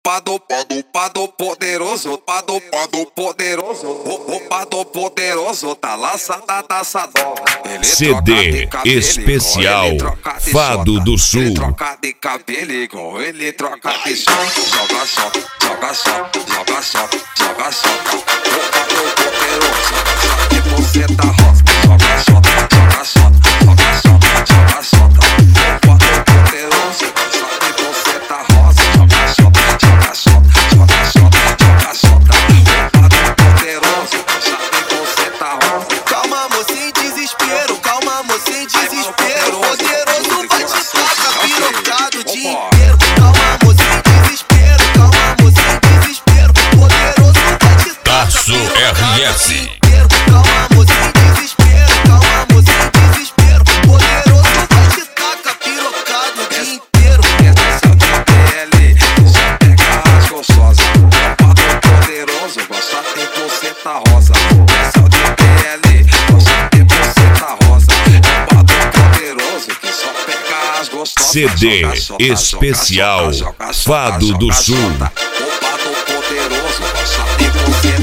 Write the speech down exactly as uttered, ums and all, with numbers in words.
Opa do opa do poderoso, opa do opa do poderoso, opa do poderoso, tá lançada taça nova. C D especial Fado do Sul. Ele troca de cabelo igual ele troca de som. Joga só, joga só, joga só, joga só. Opa do poderoso, sabe você tá rosa. Joga só, joga só, joga só, joga só. Opa do poderoso, sabe você tá rosa. Joga só, joga só, joga só, joga só. Opa do poderoso, sabe você tá rosa. Calma, moça, em desespero, calma, moça, em desespero. Poderoso vai te tacar pirocado o dia inteiro. Calma, moça, em desespero, calma, moça, em desespero. Poderoso vai te tacar Taço R S. Calma, moça, em desespero, calma, moça, em desespero. Poderoso vai te tacar pirocado o dia inteiro. Essa da P L só pega as gostosas. Opa do poderoso, gosta de você tá rosa. Essa da P L gosta de você tá rosa. Opa do poderoso que só pega as gostosas. C D especial Fado do Sul. Opa do poderoso, gosta de você